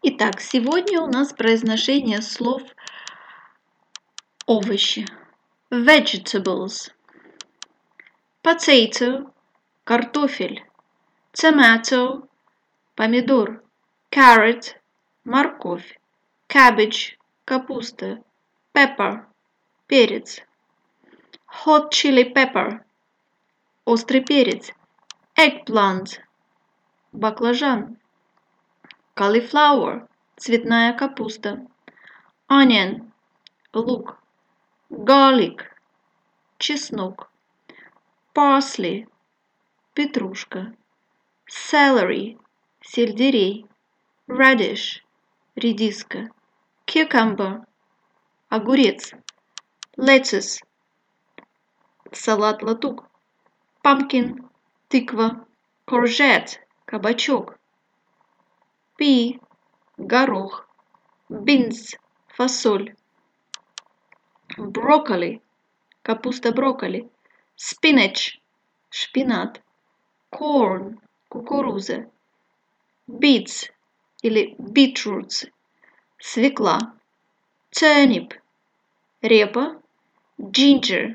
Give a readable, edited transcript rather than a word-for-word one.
Итак, сегодня у нас произношение слов овощи. Vegetables. Potato – картофель. Tomato – помидор. Carrot – морковь. Cabbage – капуста. Pepper – перец. Hot chili pepper – острый перец. Eggplant – баклажан. Cauliflower – цветная капуста. Onion – лук. Garlic – чеснок. Parsley – петрушка. Celery – сельдерей. Radish – редиска. Cucumber – огурец. Lettuce – салат-латук. Pumpkin – тыква. Courgette – кабачок. Pea – горох. Beans – фасоль. Broccoli – капуста брокколи. Spinach – шпинат. Corn – кукуруза. Beets или beetroots – свекла. Turnip – репа. Ginger